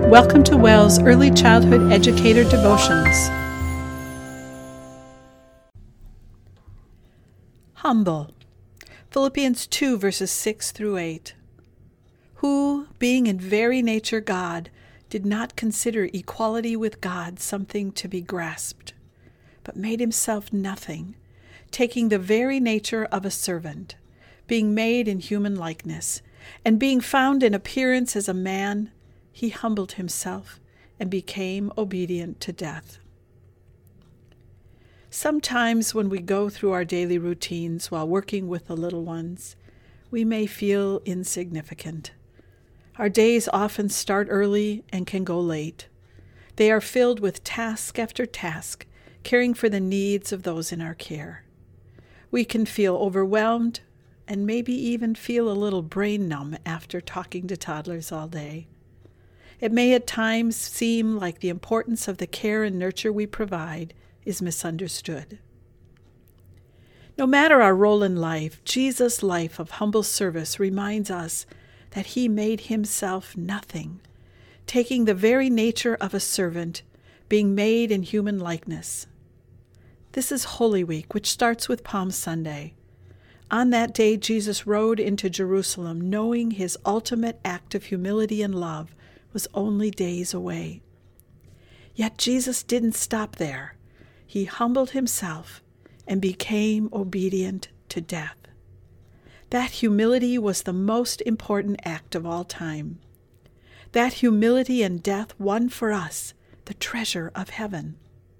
Welcome to WELL's Early Childhood Educator Devotions. Humble. Philippians 2 verses 6 through 8. Who, being in very nature God, did not consider equality with God something to be grasped, but made himself nothing, taking the very nature of a servant, being made in human likeness, and being found in appearance as a man, he humbled himself and became obedient to death. Sometimes when we go through our daily routines while working with the little ones, we may feel insignificant. Our days often start early and can go late. They are filled with task after task, caring for the needs of those in our care. We can feel overwhelmed and maybe even feel a little brain numb after talking to toddlers all day. It may at times seem like the importance of the care and nurture we provide is misunderstood. No matter our role in life, Jesus' life of humble service reminds us that he made himself nothing, taking the very nature of a servant, being made in human likeness. This is Holy Week, which starts with Palm Sunday. On that day, Jesus rode into Jerusalem, knowing his ultimate act of humility and love was only days away. Yet Jesus didn't stop there. He humbled himself and became obedient to death. That humility was the most important act of all time. That humility and death won for us the treasure of heaven.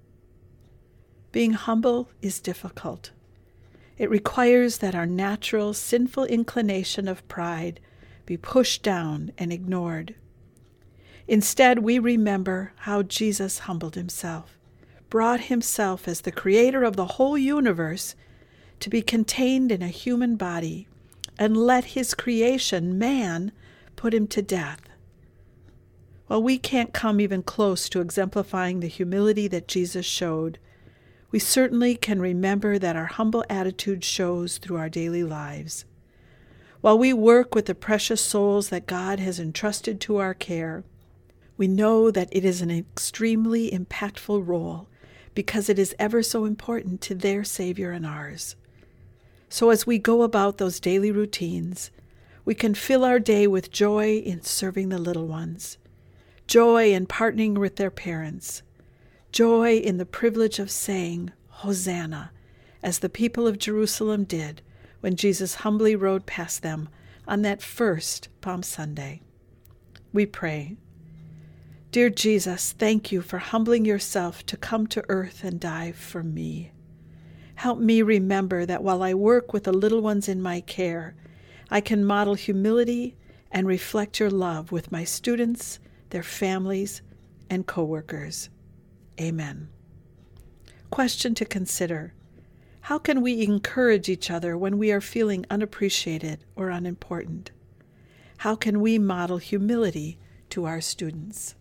Being humble is difficult. It requires that our natural, sinful inclination of pride be pushed down and ignored. Instead, we remember how Jesus humbled himself, brought himself as the creator of the whole universe to be contained in a human body, and let his creation, man, put him to death. While we can't come even close to exemplifying the humility that Jesus showed, we certainly can remember that our humble attitude shows through our daily lives. While we work with the precious souls that God has entrusted to our care, we know that it is an extremely impactful role because it is ever so important to their Savior and ours. So as we go about those daily routines, we can fill our day with joy in serving the little ones, joy in partnering with their parents, joy in the privilege of saying, Hosanna, as the people of Jerusalem did when Jesus humbly rode past them on that first Palm Sunday. We pray. Dear Jesus, thank you for humbling yourself to come to earth and die for me. Help me remember that while I work with the little ones in my care, I can model humility and reflect your love with my students, their families, and co-workers. Amen. Question to consider. How can we encourage each other when we are feeling unappreciated or unimportant? How can we model humility to our students?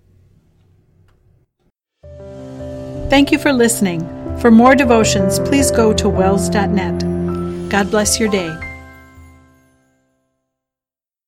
Thank you for listening. For more devotions, please go to wells.net. God bless your day.